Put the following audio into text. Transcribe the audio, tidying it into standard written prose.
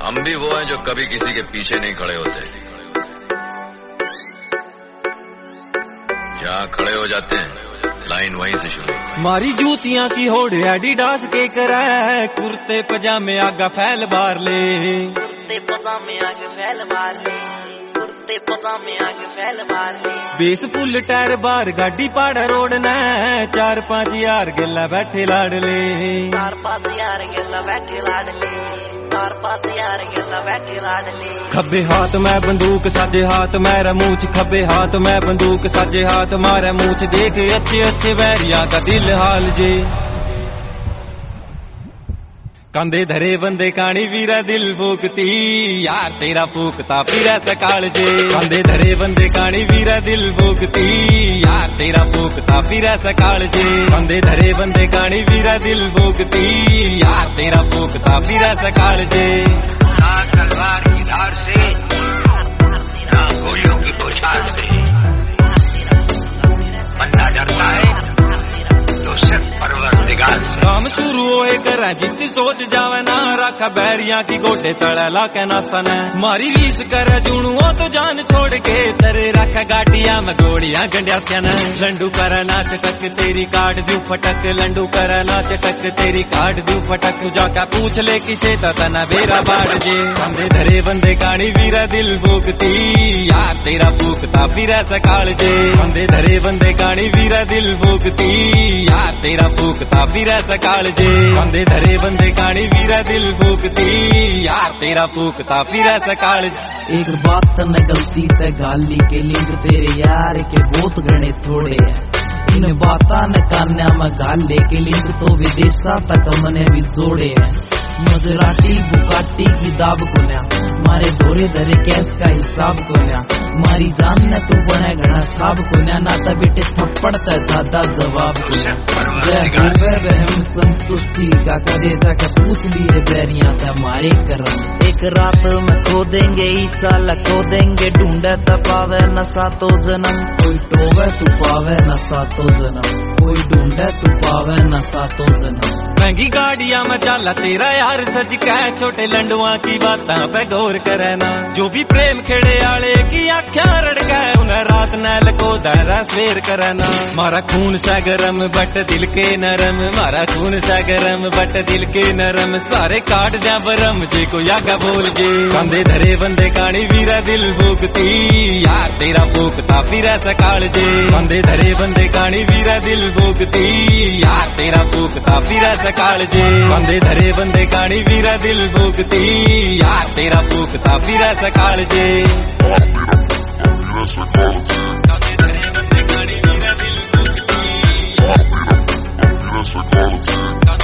हम भी वो हैं जो कभी किसी के पीछे नहीं खड़े होते, जहाँ खड़े हो जाते हैं लाइन वहीं से शुरू। मारी जूतियां की होड़ एडिडास के करे, कुर्ते पजामे आगा फैल बार ले, कुर्ते पजामे आगे फैल मार ले, कुर्ते पजामे आगे फैल मार ले। बेस फुल टायर बार गाड़ी पाड़ा रोड न, 4-5 यार गेला बैठे लाड़ ले, 4-5 यार गेला बैठे लाड़ ले, 4-5 यार गेला बैठे लाड़ ले। खब्बे हाथ में बंदूक साजे हाथ मेरा मूछ, खब्बे हाथ में बंदूक साजे हाथ मारा मूछ, देख अच्छे अच्छे बैरिया का दिल हाल जे। कंधे धरे बंदे कानी वीरा दिल फूकती, यार तेरा फूकता फिरा सकाल जे। कंधे धरे बंदे कानी वीरा दिल फूकती, यार तेरा फूकता फिरा सकाल जे। कंधे धरे बंदे कानी वीरा दिल फूकती, यार तेरा फूकता फिरा सकाल जे। ना तलवार की धार से, ना गोलियों की बौछार से, बंदा डरता है तो सिर्फ परवरदिगार से। काम शुरू होए करा जित सोच जावे ना, रखा बैरिया की गोटे तड़ा लाके ना सने। मारी रीस करे जुणुओ तो जान छोड़ के, तेरे रखा गाटिया में गोड़ियां गंडिया स्यान। लंडू करे नाच टक तेरी काट दू फटक, लंडू करे नाच टक तेरी काट दू फटक। जाका पूछ ले किसे तना बेरा बाढ़ जे। कंधे धरे बंदे कानी वीरा दिल फूकती, यार तेरा फूकता फिरा सकाल जे। कंधे धरे बंदे कानी वीरा दिल फूकती, यार तेरा फूकता फिरा सकाल जे। कंधे धरे बंदे कानी वीरा दिल फूकती, यार तेरा फूकता फिरा सकाल जे। एक बात न गलती से गाली के लिंक तेरे यार के बहुत घने थोड़े हैं, इन बाता न कान्या में गाले के लिंक तो विदेशा तक मने भी जोड़े हैं। मजराटी बुकाटी की दाब कोन्या, मारे ढोरे धरे कैस का हिसाब कोन्या, मारी जान ने तू बने घना साब कोन्या, नाता बेटे थप्पड़ ते ज्यादा जवाब कोन्या। जय होवे वहम संतुष्टि का करे जाके पूछ लिए बैरिया ते मारे करम। एक रात में खो देंगे ईसा लखो देंगे, ढूंढे तपावे न सातो जन्म। कोई टोवे तू पावे न सातो जन्म, कोई ढूंढे तू पावे न सातो जन्म। महंगी गाड़ियां में चाला तेरा यार सज के, छोटे लंडुआ की बातां पे गौर करे ना। जो भी प्रेम खेड़े आले की आख्या रड़ गए, उन्हें रात नैल को दायरा सवेर करे ना। मारा खून सा गरम बट दिल के नरम, मारा खून सा गरम बट दिल के नरम, सारे काट जा बरम जे को यागा बोल जे। कंधे धरे बंदे कानी वीरा दिल फूकती, यार तेरा फूकता फिरा सकाल जे। कंधे धरे बंदे कानी वीरा दिल फूकती, यार तेरा फूकता फिरा सकाल जे। कंधे धरे बंदे कानी वीरा दिल फूकती, यार तेरा फूकता फिरा सकाल जे। कंधे धरे बंदे कानी वीरा दिल फूकती,